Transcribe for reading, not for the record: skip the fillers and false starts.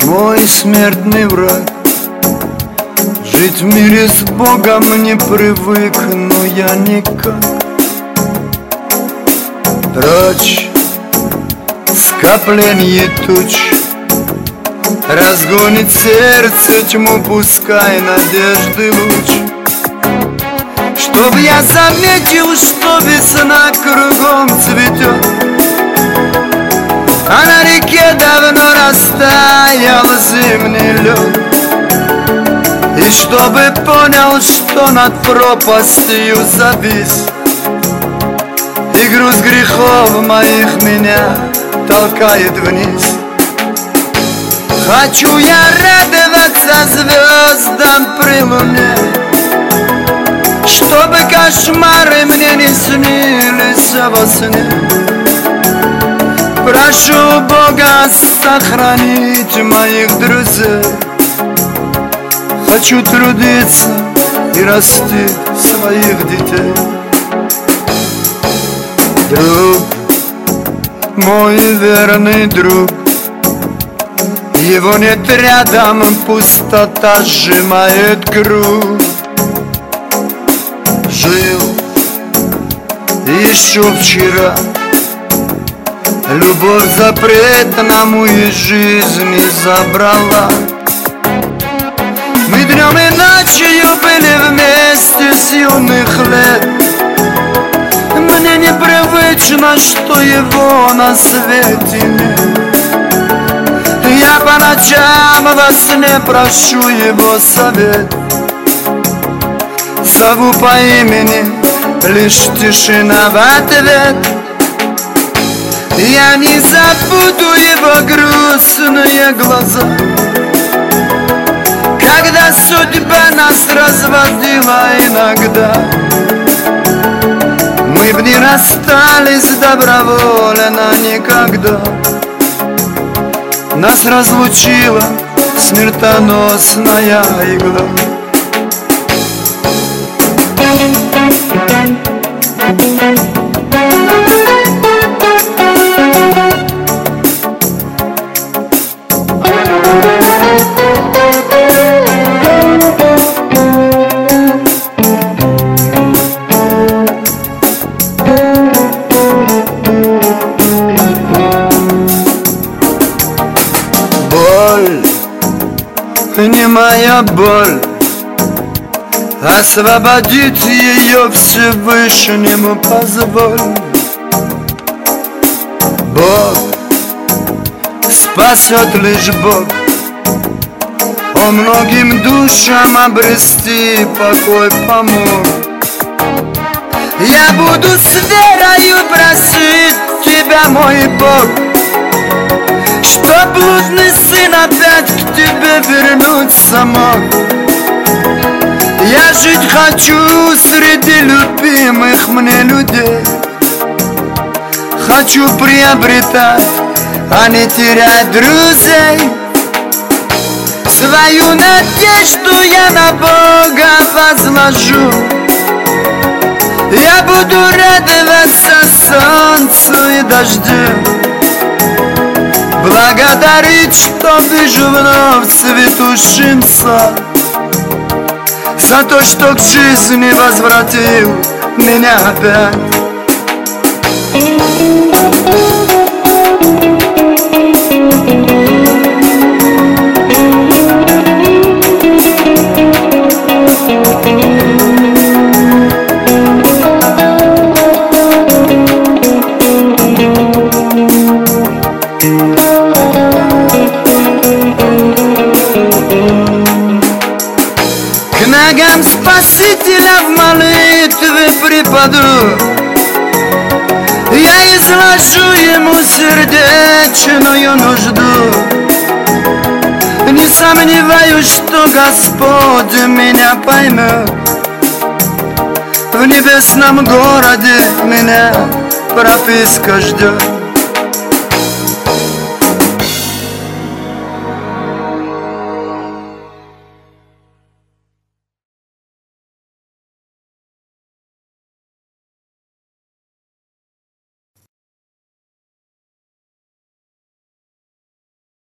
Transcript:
Мой смертный враг. Жить в мире с Богом не привык, но я никак. Прочь скопление туч, разгонит сердце тьму, пускай надежды луч. Чтоб я заметил, что весна кругом цветет, а на реке давно растаял зимний лед. И чтобы понял, что над пропастью завис, и груз грехов моих меня толкает вниз. Хочу я радоваться звездам при луне, чтобы кошмары мне не снились во сне. Прошу Бога сохранить моих друзей. Хочу трудиться и растить своих детей. Друг, мой верный друг, его нет рядом, пустота сжимает круг. Жил еще вчера, любовь запретному из жизни забрала. Мы днем и ночью были вместе с юных лет. Мне непривычно, что его на свете нет. Я по ночам во сне прошу его совет, зову по имени, лишь тишина в ответ. Я не забуду его грустные глаза, когда судьба нас разводила иногда. Мы б не расстались добровольно никогда. Нас разлучила смертоносная игла. Боль, не моя боль, освободить ее Всевышнему позволь. Бог спасет лишь Бог, о многим душам обрести покой помог. Я буду с верою просить тебя, мой Бог, чтоб блудный сын опять к тебе вернуться мог. Я жить хочу среди любимых мне людей. Хочу приобретать, а не терять друзей. Свою надежду я на Бога возложу. Я буду радоваться солнцу и дождю, благодарить, что вижу вновь цветущим сад, за то, что к жизни возвратил меня опять. К ногам Спасителя в молитве припаду, я изложу ему сердечную нужду. Не сомневаюсь, что Господь меня поймет. В небесном городе меня прописка ждет.